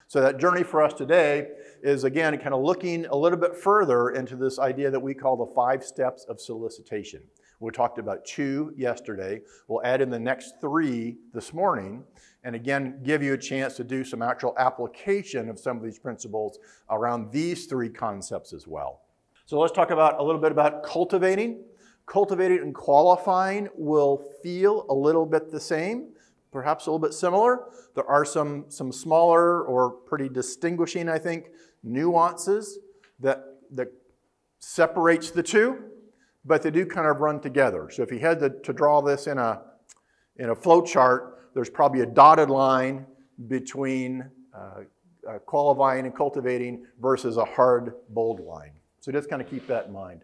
So that journey for us today is, again, kind of looking a little bit further into this idea that we call the 5 steps of solicitation. We talked about 2 yesterday. We'll add in the next 3 this morning, and again, give you a chance to do some actual application of some of these principles around these 3 concepts as well. So let's talk about a little bit about cultivating. Cultivating and qualifying will feel a little bit the same, perhaps a little bit similar. There are some smaller or pretty distinguishing, I think, nuances that separates the 2, but they do kind of run together. So if you had to draw this in a flow chart, there's probably a dotted line between qualifying and cultivating versus a hard, bold line. So just kind of keep that in mind.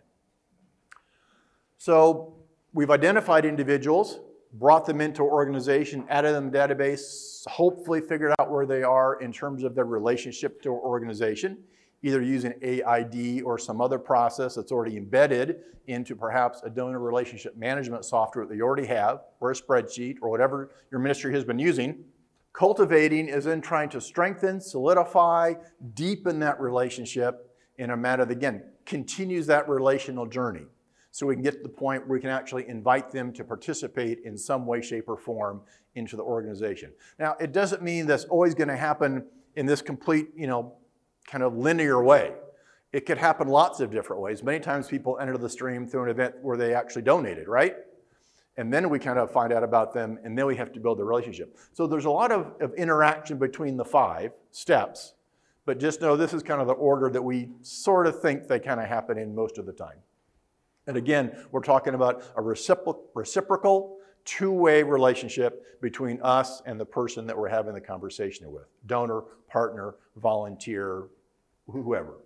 So we've identified individuals, brought them into our organization, added them to the database, hopefully figured out where they are in terms of their relationship to our organization, either using AID or some other process that's already embedded into perhaps a donor relationship management software that you already have, or a spreadsheet, or whatever your ministry has been using. Cultivating is then trying to strengthen, solidify, deepen that relationship in a manner that, again, continues that relational journey. So we can get to the point where we can actually invite them to participate in some way, shape, or form into the organization. Now, it doesn't mean that's always going to happen in this complete, kind of linear way. It could happen lots of different ways. Many times people enter the stream through an event where they actually donated, right? And then we kind of find out about them, and then we have to build the relationship. So there's a lot of interaction between the 5 steps, but just know this is kind of the order that we sort of think they kind of happen in most of the time. And again, we're talking about a reciprocal, 2-way relationship between us and the person that we're having the conversation with. Donor, partner, volunteer, whoever.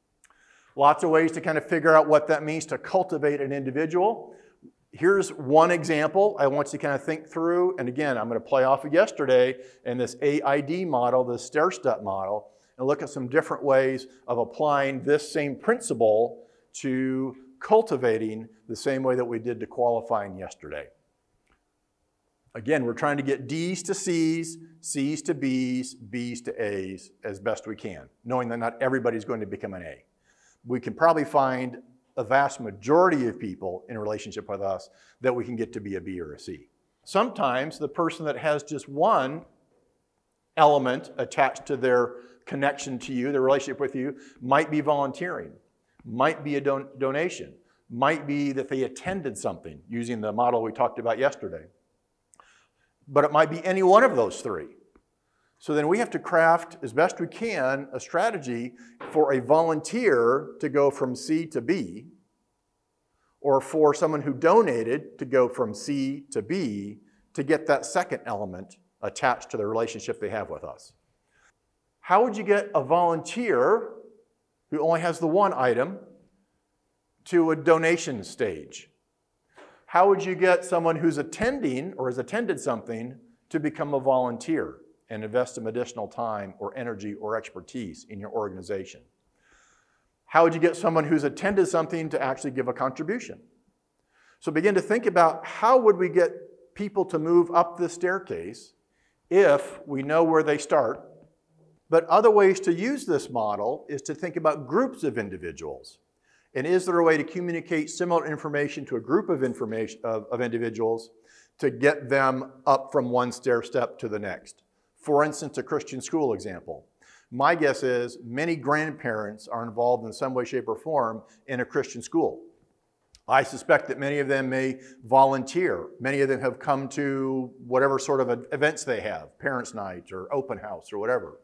Lots of ways to kind of figure out what that means to cultivate an individual. Here's one example I want you to kind of think through. And again, I'm going to play off of yesterday and this AID model, the stair-step model, and look at some different ways of applying this same principle to cultivating the same way that we did to qualifying yesterday. Again, we're trying to get D's to C's, C's to B's, B's to A's as best we can, knowing that not everybody's going to become an A. We can probably find a vast majority of people in a relationship with us that we can get to be a B or a C. Sometimes the person that has just one element attached to their connection to you, their relationship with you, might be volunteering, might be a donation, might be that they attended something using the model we talked about yesterday. But it might be any one of those 3. So then we have to craft, as best we can, a strategy for a volunteer to go from C to B, or for someone who donated to go from C to B to get that second element attached to the relationship they have with us. How would you get a volunteer who only has the one item to a donation stage? How would you get someone who's attending or has attended something to become a volunteer and invest some additional time or energy or expertise in your organization? How would you get someone who's attended something to actually give a contribution? So begin to think about how would we get people to move up the staircase if we know where they start. But other ways to use this model is to think about groups of individuals. And is there a way to communicate similar information to a group of individuals to get them up from one stair step to the next? For instance, a Christian school example. My guess is many grandparents are involved in some way, shape, or form in a Christian school. I suspect that many of them may volunteer. Many of them have come to whatever sort of events they have, parents' night or open house or whatever.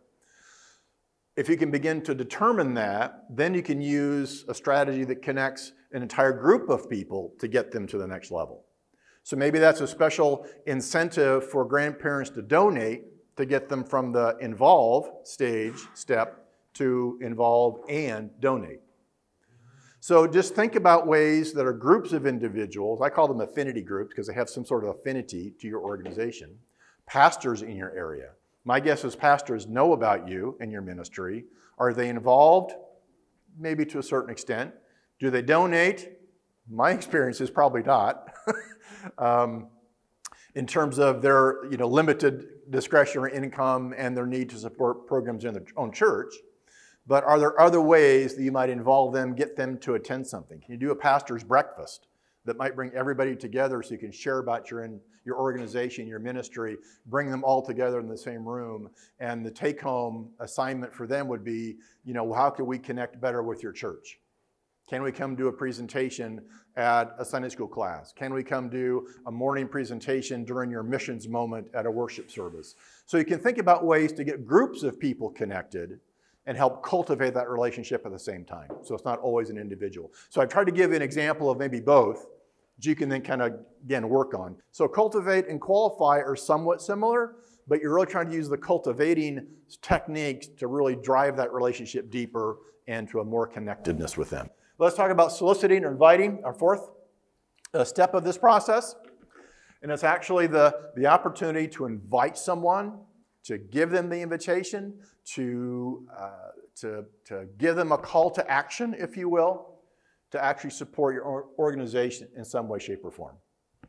If you can begin to determine that, then you can use a strategy that connects an entire group of people to get them to the next level. So maybe that's a special incentive for grandparents to donate to get them from the involve step to involve and donate. So just think about ways that are groups of individuals. I call them affinity groups because they have some sort of affinity to your organization. Pastors in your area. My guess is pastors know about you and your ministry. Are they involved? Maybe to a certain extent. Do they donate? My experience is probably not. in terms of their limited discretionary income and their need to support programs in their own church. But are there other ways that you might involve them, get them to attend something? Can you do a pastor's breakfast that might bring everybody together so you can share about your organization, your ministry, bring them all together in the same room? And the take-home assignment for them would be, how can we connect better with your church? Can we come do a presentation at a Sunday school class? Can we come do a morning presentation during your missions moment at a worship service? So you can think about ways to get groups of people connected and help cultivate that relationship at the same time. So it's not always an individual. So I've tried to give you an example of maybe both that you can then kind of, again, work on. So cultivate and qualify are somewhat similar, but you're really trying to use the cultivating techniques to really drive that relationship deeper and to a more connectedness with them. Let's talk about soliciting or inviting, our fourth step of this process. And it's actually the opportunity to invite someone, to give them the invitation, to give them a call to action, if you will, to actually support your organization in some way, shape, or form.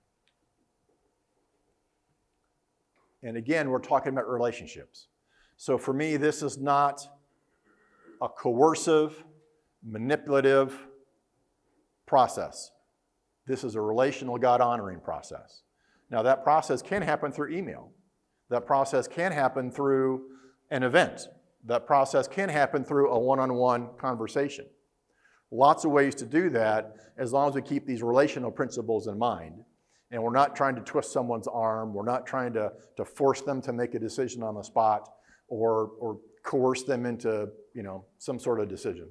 And again, we're talking about relationships. So for me, this is not a coercive, manipulative process. This is a relational, God-honoring process. Now, that process can happen through email. That process can happen through an event. That process can happen through a one-on-one conversation. Lots of ways to do that as long as we keep these relational principles in mind. And we're not trying to twist someone's arm. We're not trying to force them to make a decision on the spot or coerce them into some sort of decision.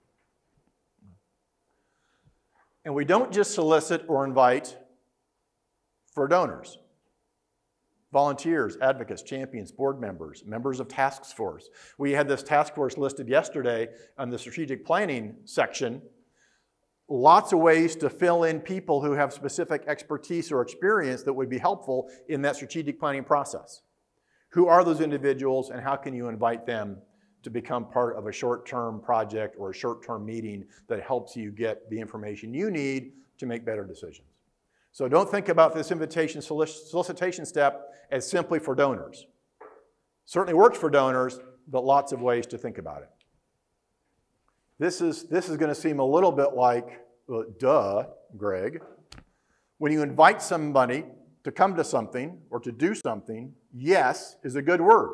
And we don't just solicit or invite for donors. Volunteers, advocates, champions, board members, members of task force. We had this task force listed yesterday on the strategic planning section. Lots of ways to fill in people who have specific expertise or experience that would be helpful in that strategic planning process. Who are those individuals and how can you invite them to become part of a short-term project or a short-term meeting that helps you get the information you need to make better decisions? So don't think about this invitation solicitation step as simply for donors. Certainly works for donors, but lots of ways to think about it. This is going to seem a little bit like, well, duh, Greg. When you invite somebody to come to something or to do something, yes is a good word.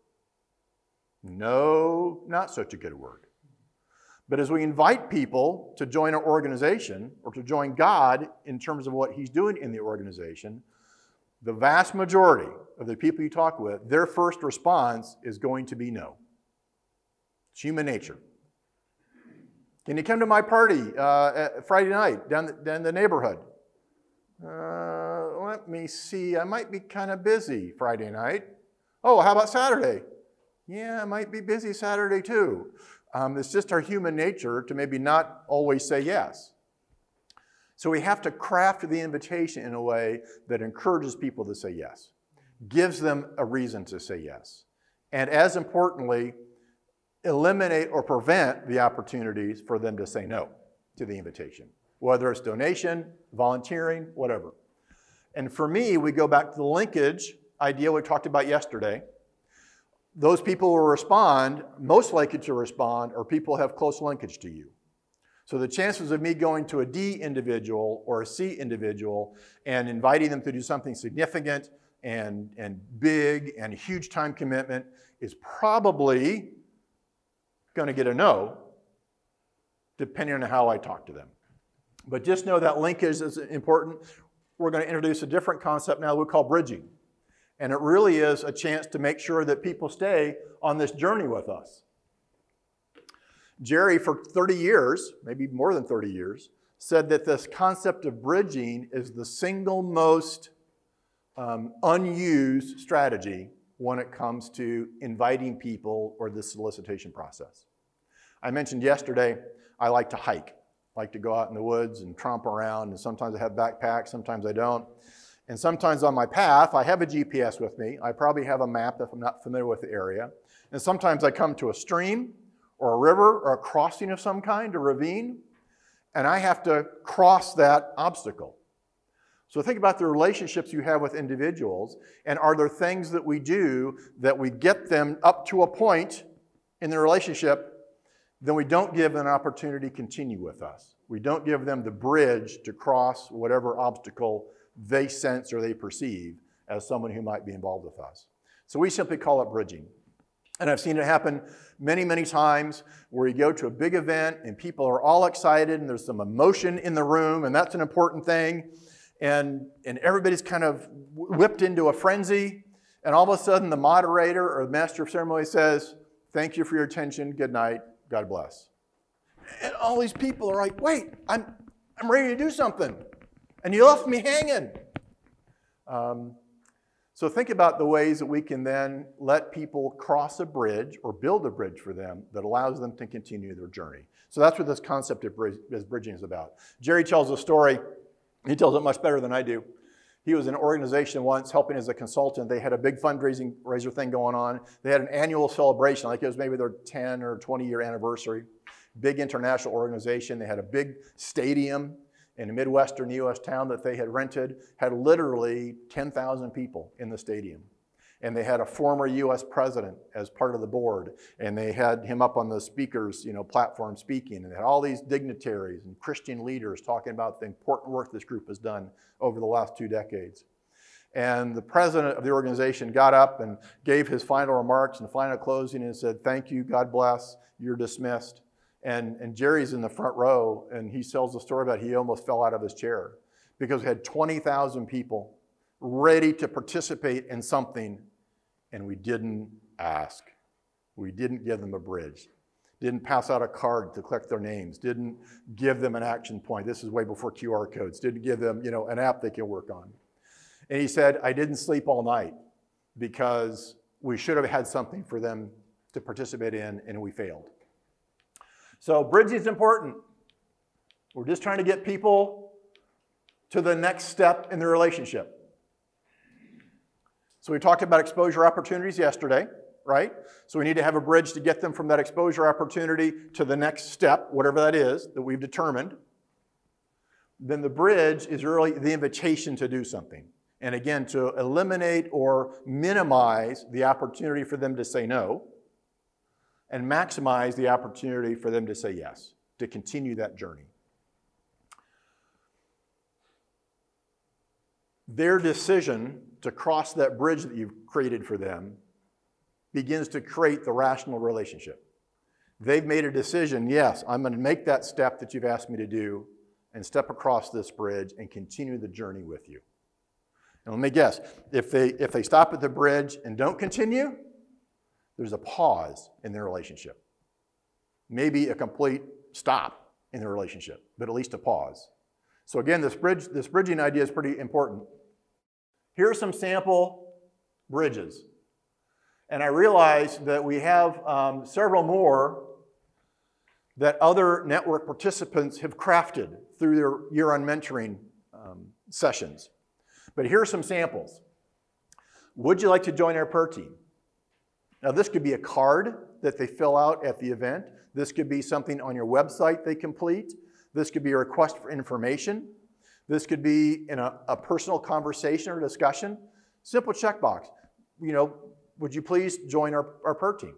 No, not such a good word. But as we invite people to join our organization or to join God in terms of what He's doing in the organization, the vast majority of the people you talk with, their first response is going to be no. It's human nature. Can you come to my party Friday night down the neighborhood? Let me see. I might be kind of busy Friday night. Oh, how about Saturday? Yeah, I might be busy Saturday too. It's just our human nature to maybe not always say yes. So we have to craft the invitation in a way that encourages people to say yes, gives them a reason to say yes, and as importantly, eliminate or prevent the opportunities for them to say no to the invitation, whether it's donation, volunteering, whatever. And for me, we go back to the linkage idea we talked about yesterday. Those people who respond, most likely to respond, are people who have close linkage to you. So the chances of me going to a D individual or a C individual and inviting them to do something significant and big and huge time commitment is probably going to get a no, depending on how I talk to them. But just know that linkage is important. We're going to introduce a different concept now we call bridging. And it really is a chance to make sure that people stay on this journey with us. Jerry, for 30 years, maybe more than 30 years, said that this concept of bridging is the single most unused strategy when it comes to inviting people or the solicitation process. I mentioned yesterday, I like to hike. I like to go out in the woods and tromp around, and sometimes I have backpacks, sometimes I don't. And sometimes on my path, I have a GPS with me. I probably have a map if I'm not familiar with the area. And sometimes I come to a stream or a river or a crossing of some kind, a ravine, and I have to cross that obstacle. So think about the relationships you have with individuals, and are there things that we do that we get them up to a point in the relationship, then we don't give them an opportunity to continue with us. We don't give them the bridge to cross whatever obstacle they sense or they perceive as someone who might be involved with us. So we simply call it bridging. And I've seen it happen many, many times where you go to a big event and people are all excited and there's some emotion in the room, and that's an important thing. And everybody's kind of whipped into a frenzy, and all of a sudden the moderator or the master of ceremony says, "Thank you for your attention, good night, God bless." And all these people are like, "Wait, I'm ready to do something, and you left me hanging." So think about the ways that we can then let people cross a bridge or build a bridge for them that allows them to continue their journey. So that's what this concept of bridging is about. Jerry tells a story. He tells it much better than I do. He was in an organization once helping as a consultant. They had a big fundraiser thing going on. They had an annual celebration, like it was maybe their 10 or 20-year anniversary. Big international organization. They had a big stadium in a Midwestern U.S. town that they had rented, had literally 10,000 people in the stadium. And they had a former U.S. president as part of the board, and they had him up on the speakers, platform speaking, and they had all these dignitaries and Christian leaders talking about the important work this group has done over the last 2 decades. And the president of the organization got up and gave his final remarks and final closing and said, "Thank you, God bless, you're dismissed." And Jerry's in the front row, and he tells the story about he almost fell out of his chair because we had 20,000 people ready to participate in something, and we didn't ask. We didn't give them a bridge. Didn't pass out a card to collect their names. Didn't give them an action point. This is way before QR codes. Didn't give them, an app they can work on. And he said, "I didn't sleep all night because we should have had something for them to participate in, and we failed." So bridging is important. We're just trying to get people to the next step in the relationship. So we talked about exposure opportunities yesterday, right? So we need to have a bridge to get them from that exposure opportunity to the next step, whatever that is that we've determined. Then the bridge is really the invitation to do something. And again, to eliminate or minimize the opportunity for them to say no, and maximize the opportunity for them to say yes, to continue that journey. Their decision to cross that bridge that you've created for them begins to create the rational relationship. They've made a decision, yes, I'm going to make that step that you've asked me to do and step across this bridge and continue the journey with you. And let me guess, if they stop at the bridge and don't continue, there's a pause in their relationship. Maybe a complete stop in the relationship, but at least a pause. So again, this bridging idea is pretty important. Here are some sample bridges. And I realize that we have several more that other network participants have crafted through their year-on mentoring sessions. But here are some samples. Would you like to join our prayer team? Now, this could be a card that they fill out at the event. This could be something on your website they complete. This could be a request for information. This could be in a personal conversation or discussion. Simple checkbox. Would you please join our prayer team?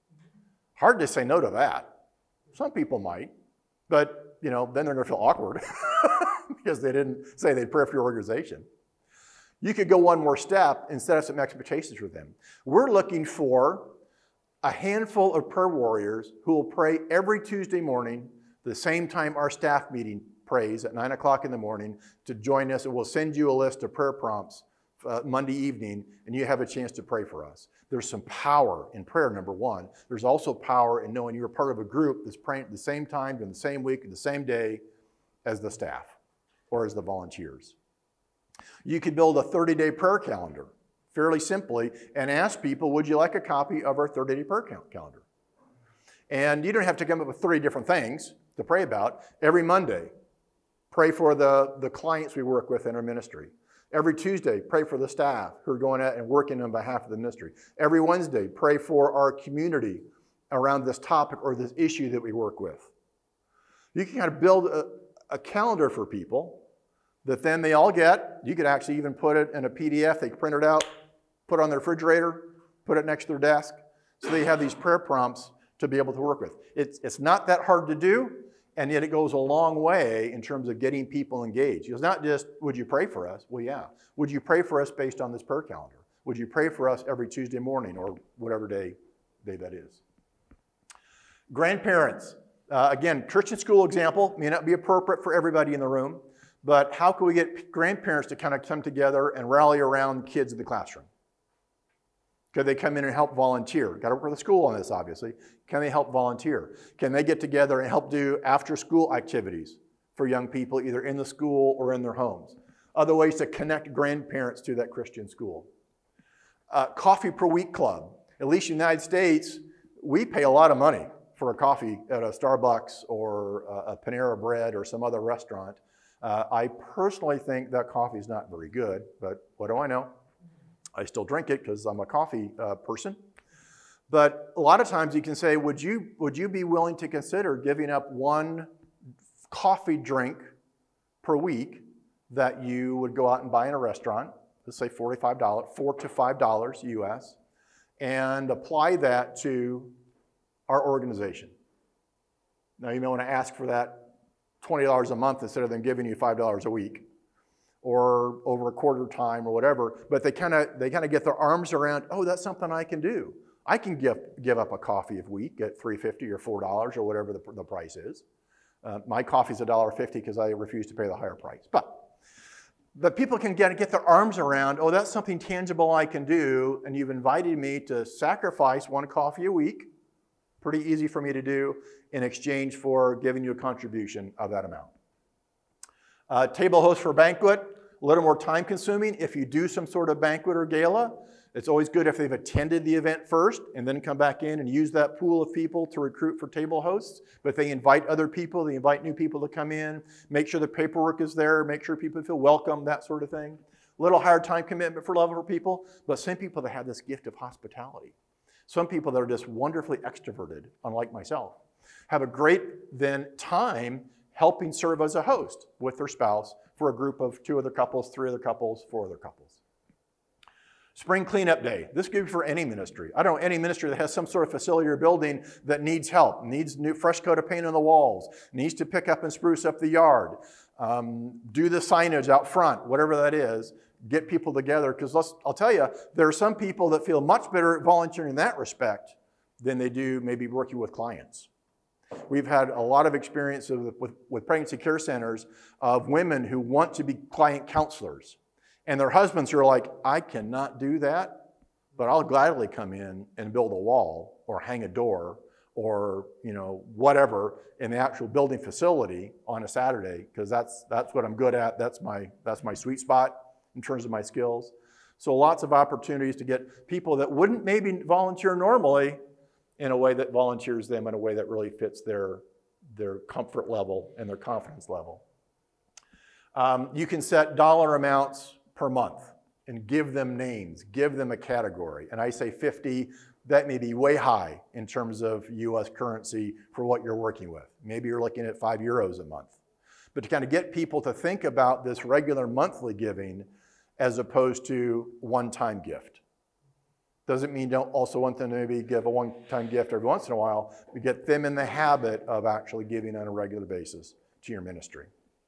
Hard to say no to that. Some people might, but then they're going to feel awkward because they didn't say they'd pray for your organization. You could go one more step and set up some expectations for them. We're looking for a handful of prayer warriors who will pray every Tuesday morning, the same time our staff meeting prays at 9 o'clock in the morning, to join us. And we'll send you a list of prayer prompts Monday evening, and you have a chance to pray for us. There's some power in prayer, number one. There's also power in knowing you're part of a group that's praying at the same time, during the same week, the same day as the staff or as the volunteers. You could build a 30-day prayer calendar, fairly simply, and ask people, would you like a copy of our 30-day prayer calendar? And you don't have to come up with 30 different things to pray about. Every Monday, pray for the clients we work with in our ministry. Every Tuesday, pray for the staff who are going out and working on behalf of the ministry. Every Wednesday, pray for our community around this topic or this issue that we work with. You can kind of build a calendar for people that then they all get. You could actually even put it in a PDF. They print it out, put it on their refrigerator, put it next to their desk. So they have these prayer prompts to be able to work with. It's not that hard to do, and yet it goes a long way in terms of getting people engaged. It's not just, would you pray for us? Well, yeah. Would you pray for us based on this prayer calendar? Would you pray for us every Tuesday morning or whatever day that is? Grandparents. Again, Christian school example may not be appropriate for everybody in the room, but how can we get grandparents to kind of come together and rally around kids in the classroom? Could they come in and help volunteer? Got to work with the school on this, obviously. Can they help volunteer? Can they get together and help do after-school activities for young people, either in the school or in their homes? Other ways to connect grandparents to that Christian school. Coffee per week club. At least in the United States, we pay a lot of money for a coffee at a Starbucks or a Panera Bread or some other restaurant. I personally think that coffee is not very good, but what do I know? I still drink it because I'm a coffee person. But a lot of times you can say, would you be willing to consider giving up one coffee drink per week that you would go out and buy in a restaurant, let's say $4 to $5 US, and apply that to our organization? Now you may want to ask for that $20 a month instead of them giving you $5 a week, or over a quarter time or whatever, but they kind of get their arms around, oh, that's something I can do. I can give up a coffee a week at $3.50 or $4 or whatever the price is. My coffee's $1.50 because I refuse to pay the higher price. But people can get their arms around, oh, that's something tangible I can do, and you've invited me to sacrifice one coffee a week, pretty easy for me to do, in exchange for giving you a contribution of that amount. Table host for a banquet, a little more time consuming. If you do some sort of banquet or gala, it's always good if they've attended the event first and then come back in and use that pool of people to recruit for table hosts. But they invite other people, they invite new people to come in, make sure the paperwork is there, make sure people feel welcome, that sort of thing. A little higher time commitment for level for people, but some people that have this gift of hospitality. Some people that are just wonderfully extroverted, unlike myself, have a great then time helping serve as a host with their spouse for a group of 2 other couples, 3 other couples, 4 other couples. Spring cleanup day. This could be for any ministry. I don't know any ministry that has some sort of facility or building that needs help, needs new fresh coat of paint on the walls, needs to pick up and spruce up the yard, do the signage out front, whatever that is, get people together. Because I'll tell you, there are some people that feel much better at volunteering in that respect than they do maybe working with clients. We've had a lot of experience with pregnancy care centers of women who want to be client counselors. And their husbands are like, I cannot do that, but I'll gladly come in and build a wall or hang a door or whatever in the actual building facility on a Saturday, because that's what I'm good at. That's my sweet spot in terms of my skills. So lots of opportunities to get people that wouldn't maybe volunteer normally in a way that volunteers them in a way that really fits their comfort level and their confidence level. You can set dollar amounts per month and give them names, give them a category. And I say 50, that may be way high in terms of US currency for what you're working with. Maybe you're looking at €5 a month. But to kind of get people to think about this regular monthly giving as opposed to one-time gift. Doesn't mean you don't also want them to maybe give a one-time gift every once in a while, but get them in the habit of actually giving on a regular basis to your ministry.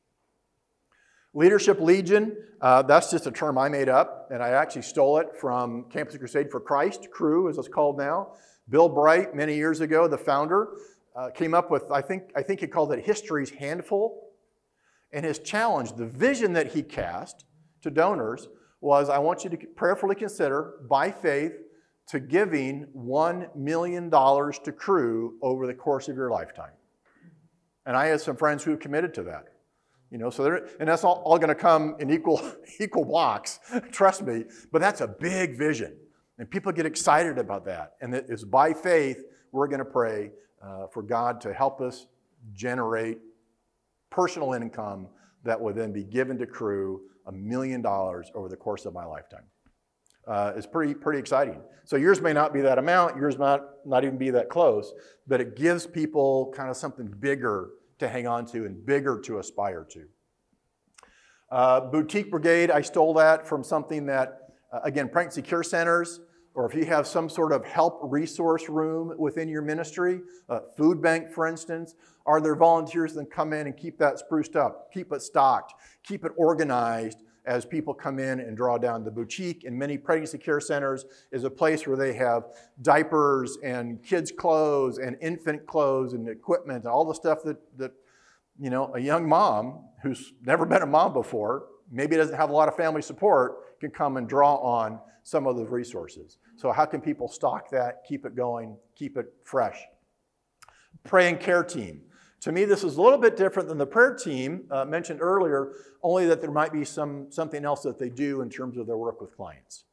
Leadership Legion, that's just a term I made up, and I actually stole it from Campus Crusade for Christ, Cru as it's called now. Bill Bright, many years ago, the founder, came up with, I think he called it History's Handful. And his challenge, the vision that he cast to donors was, I want you to prayerfully consider, by faith, to giving $1 million to Cru over the course of your lifetime. And I had some friends who committed to that. And that's all going to come in equal blocks, trust me, but that's a big vision. And people get excited about that. And it is by faith, we're going to pray for God to help us generate personal income that will then be given to Cru, $1 million over the course of my lifetime. It's pretty exciting. So yours may not be that amount, yours might not even be that close, but it gives people kind of something bigger to hang on to and bigger to aspire to. Boutique Brigade, I stole that from something that, again, pregnancy care centers, or if you have some sort of help resource room within your ministry, food bank, for instance, are there volunteers that come in and keep that spruced up, keep it stocked, keep it organized as people come in and draw down? The boutique in many pregnancy care centers is a place where they have diapers and kids' clothes and infant clothes and equipment and all the stuff that you know, a young mom who's never been a mom before, maybe doesn't have a lot of family support, can come and draw on some of those resources. So how can people stock that, keep it going, keep it fresh? Pray and care team. To me, this is a little bit different than the prayer team mentioned earlier, only that there might be something else that they do in terms of their work with clients.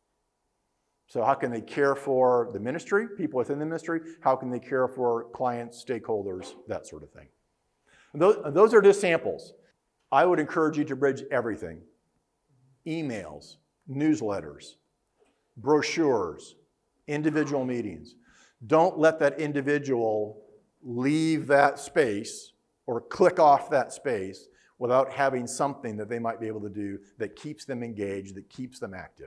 So how can they care for the ministry, people within the ministry? How can they care for clients, stakeholders, that sort of thing? And those are just samples. I would encourage you to bridge everything. Emails, newsletters, brochures, individual meetings. Don't let that individual leave that space or click off that space without having something that they might be able to do that keeps them engaged, that keeps them active.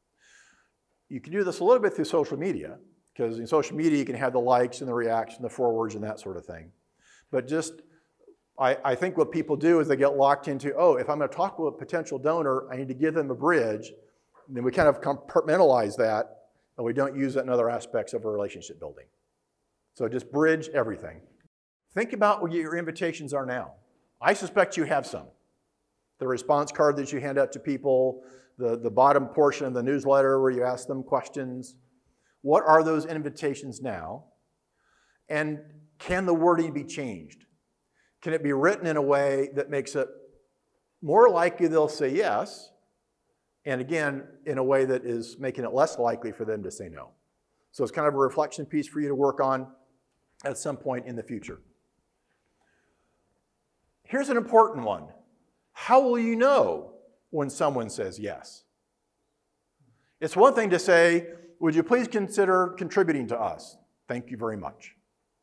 You can do this a little bit through social media, because in social media you can have the likes and the reaction, the forwards and that sort of thing. But just, I think what people do is they get locked into, oh, if I'm going to talk with a potential donor, I need to give them a bridge. And then we kind of compartmentalize that, and we don't use it in other aspects of our relationship building. So just bridge everything. Think about what your invitations are now. I suspect you have some. The response card that you hand out to people, the bottom portion of the newsletter where you ask them questions. What are those invitations now? And can the wording be changed? Can it be written in a way that makes it more likely they'll say yes, and again, in a way that is making it less likely for them to say no? So it's kind of a reflection piece for you to work on at some point in the future. Here's an important one. How will you know when someone says yes? It's one thing to say, would you please consider contributing to us? Thank you very much.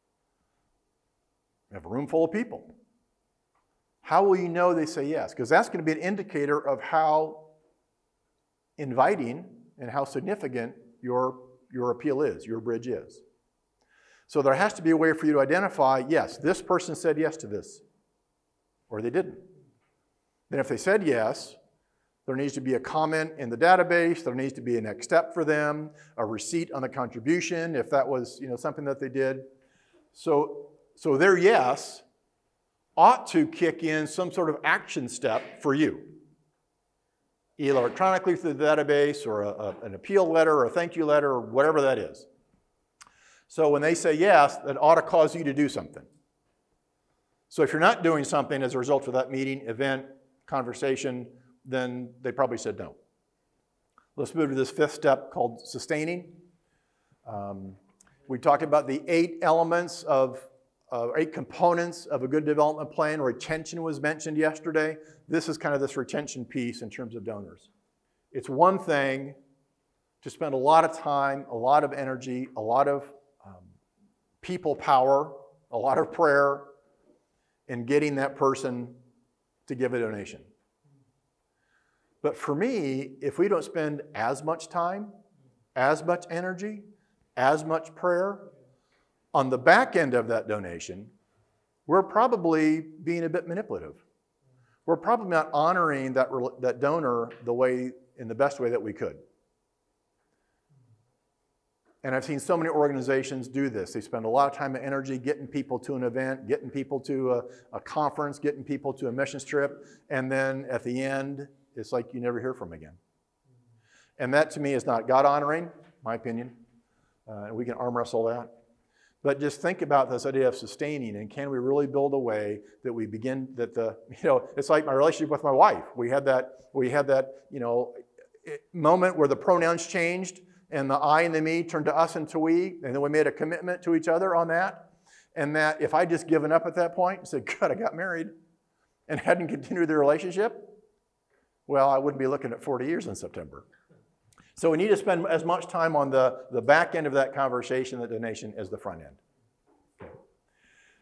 We have a room full of people. How will you know they say yes? Because that's going to be an indicator of how inviting and how significant your appeal is, your bridge is. So there has to be a way for you to identify, yes, this person said yes to this, or they didn't. Then if they said yes, there needs to be a comment in the database, there needs to be a next step for them, a receipt on the contribution, if that was something that they did. So their yes ought to kick in some sort of action step for you, either electronically through the database or an appeal letter or a thank you letter or whatever that is. So when they say yes, that ought to cause you to do something. So if you're not doing something as a result of that meeting, event, conversation, then they probably said no. Let's move to this fifth step called sustaining. We talked about the 8 elements of 8 components of a good development plan. Retention was mentioned yesterday. This is kind of this retention piece in terms of donors. It's one thing to spend a lot of time, a lot of energy, a lot of people power, a lot of prayer in getting that person to give a donation. But for me, if we don't spend as much time, as much energy, as much prayer on the back end of that donation, we're probably being a bit manipulative. We're probably not honoring that donor in the best way that we could. And I've seen so many organizations do this. They spend a lot of time and energy getting people to an event, getting people to a conference, getting people to a missions trip, and then at the end, it's like you never hear from them again. And that to me is not God honoring, my opinion. And we can arm wrestle that. But just think about this idea of sustaining, and can we really build a way that we begin it's like my relationship with my wife. We had that moment where the pronouns changed and the I and the me turned to us and to we, and then we made a commitment to each other on that. And that if I just given up at that point and said, God, I got married, and hadn't continued the relationship, well, I wouldn't be looking at 40 years in September. So we need to spend as much time on the back end of that conversation, the donation, as the front end. Okay.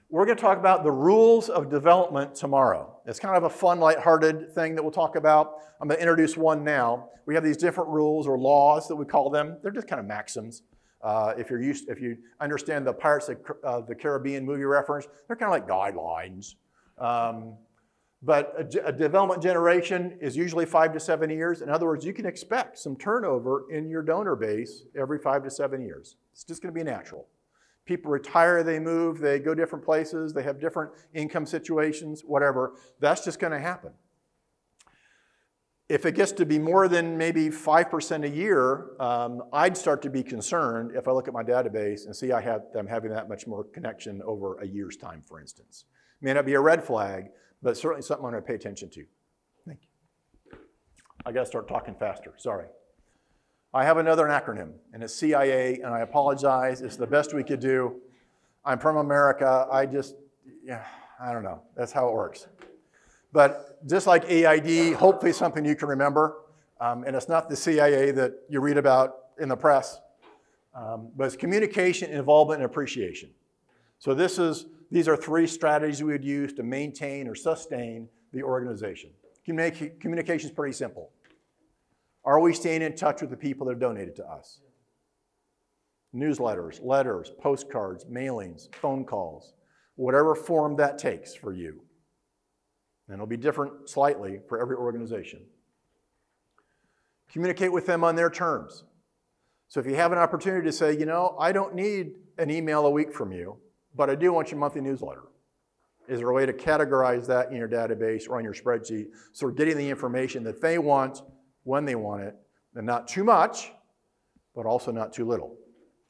We're going to talk about the rules of development tomorrow. It's kind of a fun, lighthearted thing that we'll talk about. I'm going to introduce one now. We have these different rules or laws that we call them. They're just kind of maxims. If you understand the Pirates of the Caribbean movie reference, they're kind of like guidelines. But a development generation is usually 5 to 7 years. In other words, you can expect some turnover in your donor base every 5 to 7 years. It's just going to be natural. People retire, they move, they go different places, they have different income situations, whatever. That's just going to happen. If it gets to be more than maybe 5% a year, I'd start to be concerned if I look at my database and see I'm having that much more connection over a year's time, for instance. It may not be a red flag, but certainly something I'm going to pay attention to. Thank you. I got to start talking faster, sorry. I have another acronym, and it's CIA, and I apologize. It's the best we could do. I'm from America. I don't know. That's how it works. But just like AID, hopefully something you can remember. And it's not the CIA that you read about in the press, but it's communication, involvement, and appreciation. So these are 3 strategies we would use to maintain or sustain the organization. Communication is pretty simple. Are we staying in touch with the people that have donated to us? Newsletters, letters, postcards, mailings, phone calls, whatever form that takes for you. And it'll be different slightly for every organization. Communicate with them on their terms. So if you have an opportunity to say, I don't need an email a week from you, but I do want your monthly newsletter. Is there a way to categorize that in your database or on your spreadsheet so we're getting the information that they want when they want it, and not too much, but also not too little.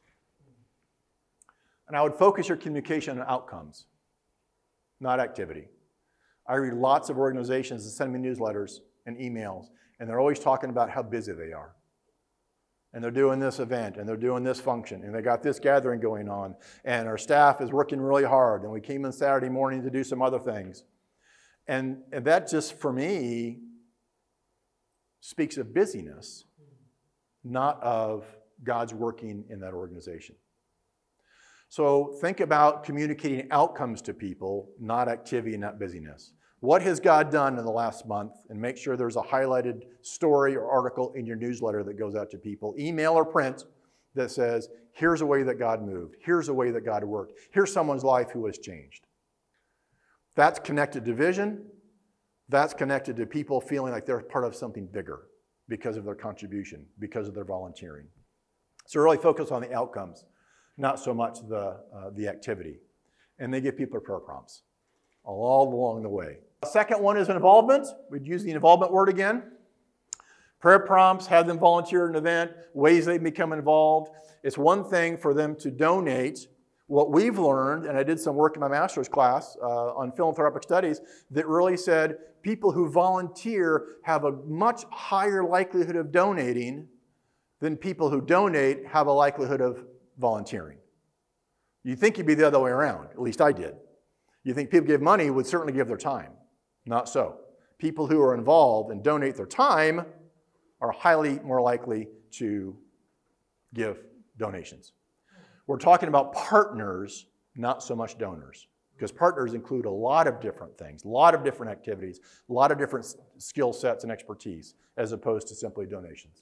And I would focus your communication on outcomes, not activity. I read lots of organizations that send me newsletters and emails, and they're always talking about how busy they are. And they're doing this event, and they're doing this function, and they got this gathering going on, and our staff is working really hard, and we came in Saturday morning to do some other things. And that just, for me, speaks of busyness, not of God's working in that organization. So think about communicating outcomes to people, not activity, not busyness. What has God done in the last month? And make sure there's a highlighted story or article in your newsletter that goes out to people, email or print, that says, here's a way that God moved. Here's a way that God worked. Here's someone's life who has changed. That's connected to vision. That's connected to people feeling like they're part of something bigger because of their contribution, because of their volunteering. So really focus on the outcomes, not so much the activity. And they give people prayer prompts all along the way. The second one is involvement. We'd use the involvement word again. Prayer prompts, have them volunteer at an event, ways they become involved. It's one thing for them to donate. What we've learned, and I did some work in my master's class on philanthropic studies, that really said people who volunteer have a much higher likelihood of donating than people who donate have a likelihood of volunteering. You'd think it'd be the other way around, at least I did. You think people give money would certainly give their time. Not so. People who are involved and donate their time are highly more likely to give donations. We're talking about partners, not so much donors, because partners include a lot of different things, a lot of different activities, a lot of different skill sets and expertise, as opposed to simply donations.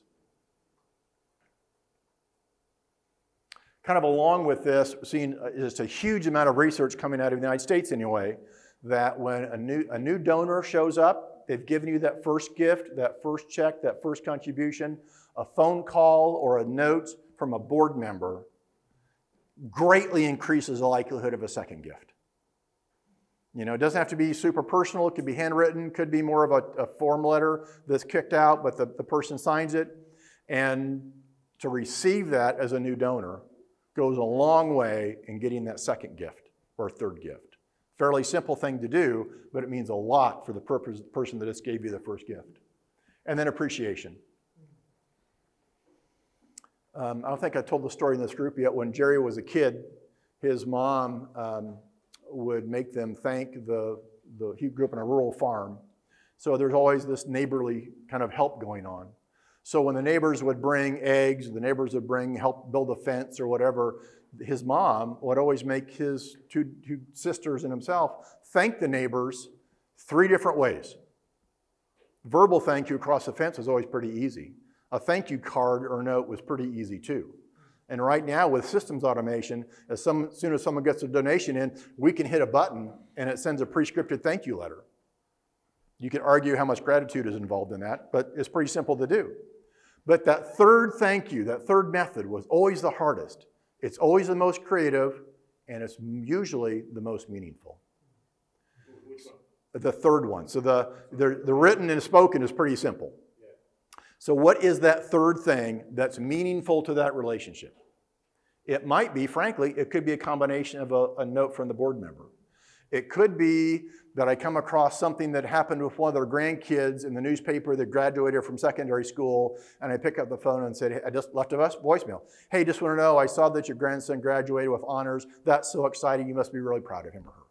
Kind of along with this, seeing just a huge amount of research coming out of the United States anyway, that when a new donor shows up, they've given you that first gift, that first check, that first contribution, a phone call or a note from a board member greatly increases the likelihood of a second gift. It doesn't have to be super personal. It could be handwritten, could be more of a form letter that's kicked out, but the person signs it. And to receive that as a new donor goes a long way in getting that second gift or third gift. Fairly simple thing to do, but it means a lot for the person that just gave you the first gift. And then appreciation. I don't think I told the story in this group yet. When Jerry was a kid, his mom would make them thank he grew up on a rural farm. So there's always this neighborly kind of help going on. So when the neighbors would bring eggs, the neighbors would help build a fence or whatever, his mom would always make his two sisters and himself thank the neighbors 3 different ways. Verbal thank you across the fence was always pretty easy. A thank you card or note was pretty easy too. And right now with systems automation, as soon as someone gets a donation in, we can hit a button and it sends a pre-scripted thank you letter. You can argue how much gratitude is involved in that, but it's pretty simple to do. But that third thank you, that third method was always the hardest. It's always the most creative, and it's usually the most meaningful. The third one. So the written and spoken is pretty simple. So what is that third thing that's meaningful to that relationship? It might be, frankly, it could be a combination of a note from the board member. It could be that I come across something that happened with one of their grandkids in the newspaper that graduated from secondary school, and I pick up the phone and said, hey, I just left a voicemail. Hey, just want to know, I saw that your grandson graduated with honors. That's so exciting. You must be really proud of him or her.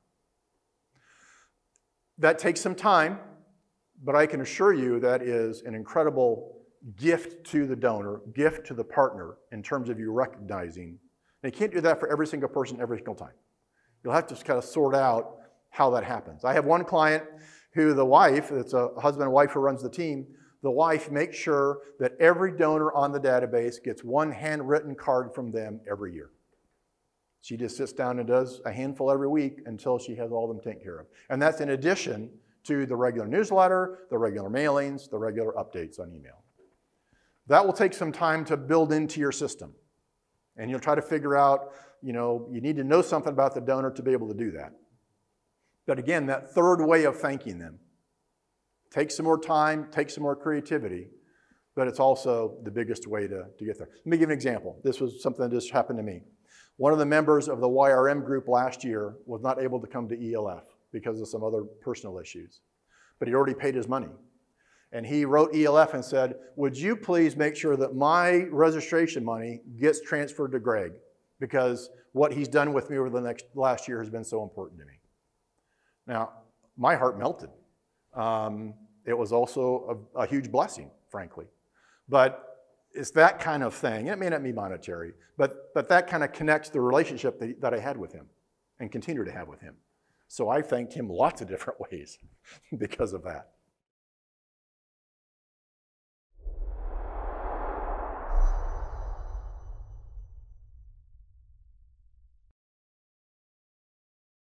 That takes some time, but I can assure you that is an incredible gift to the donor, gift to the partner in terms of you recognizing. And you can't do that for every single person every single time. You'll have to kind of sort out how that happens. I have one client who the wife, it's a husband and wife who runs the team, the wife makes sure that every donor on the database gets one handwritten card from them every year. She just sits down and does a handful every week until she has all of them taken care of. And that's in addition to the regular newsletter, the regular mailings, the regular updates on email. That will take some time to build into your system. And you'll try to figure out, you need to know something about the donor to be able to do that. But again, that third way of thanking them takes some more time, takes some more creativity, but it's also the biggest way to get there. Let me give an example. This was something that just happened to me. One of the members of the YRM group last year was not able to come to ELF because of some other personal issues, but he already paid his money. And he wrote ELF and said, would you please make sure that my registration money gets transferred to Greg, because what he's done with me over the last year has been so important to me. Now, my heart melted. It was also a huge blessing, frankly. But it's that kind of thing. It may not be monetary, but that kind of connects the relationship that I had with him and continue to have with him. So I thanked him lots of different ways because of that.